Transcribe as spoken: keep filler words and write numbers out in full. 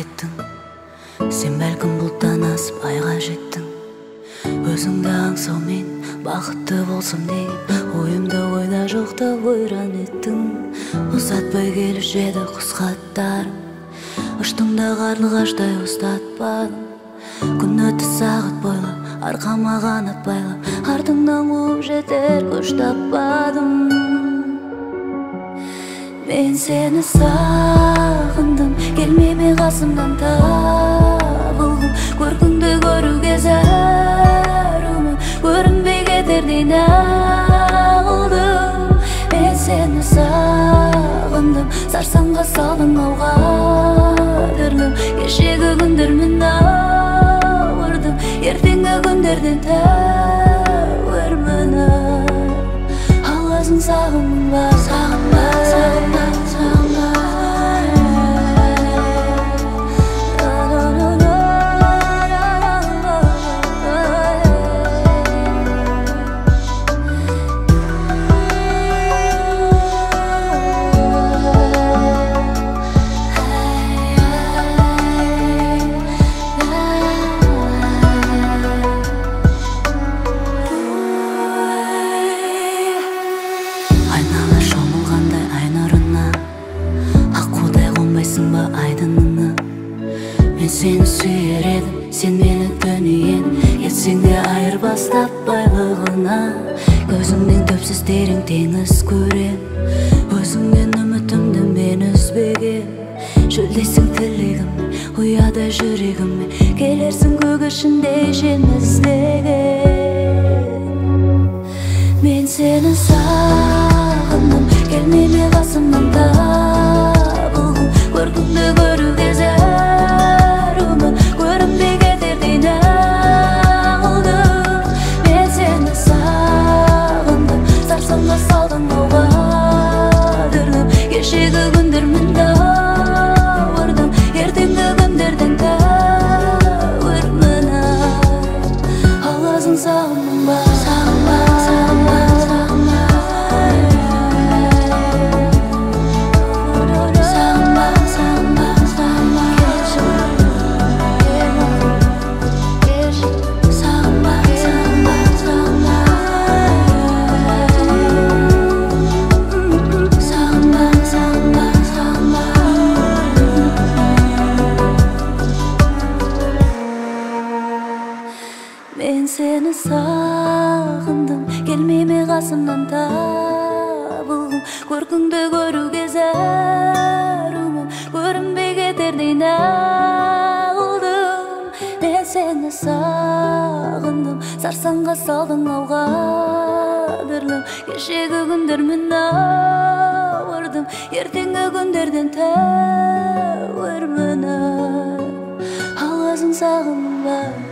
кеттің. Сен бәлкім бұлттан асып айға жеттің. Өзіңді аңсаумен бақытты болсам деген ойымды ойда жоқта ойран еттің. Ұзатпай келіп жеді құс хаттарым, ұштың да қарлығаштай ұстатпадым. Күн өтті сағат бойлы, арқама қанат байлап, артыңнан қуып жетер күш таппадым. Мен сені сағындым, келмеме қасымнан табылғым. Көркіңді көруге зәрумін, көрінбей кетердей нағылдым. Мен сені сағындым, сарсаңға салдың ауға кірдім. Кешегі күндермен ауырдым, ертеңгі күндерден тәуірмін. Аласың сағымың бар, сағынба, сағынба, сағынба. Мен сені сүйер едім, сен мені дүниен, кетсең де айырбас таппайлығына. Көзіңнен төпсіз терең теңіз көрем, өзіңнен үмітімді мен үзбеген. Шөлдесің тілегім, ұяда жүрегіме, келерсің көк ішінде жем іздеген. Мен сені сағындым, келмеме қасымнан табылғым. Көркіңді көруге зәрумін, көрінбей кетердей нағылдым. Мен сені сағындым, сарсаңға салдың ауға кірдім. Кешегі күндермен ауырдым, ертеңгі күндерден тәуірмін. Аласың сағымың бар, сағынба, сағынба, сағынба. Мен сені сағындым, келмеме қасымнан табылғым. Көркіңді көруге зәрумін, көрінбей кетердей нағылдым. Мен сені сағындым, сарсаңға салдың ауға кірдім. Кешегі күндермен ауырдым, ертеңгі күндерден тәуірмін. Аласың сағымың бар.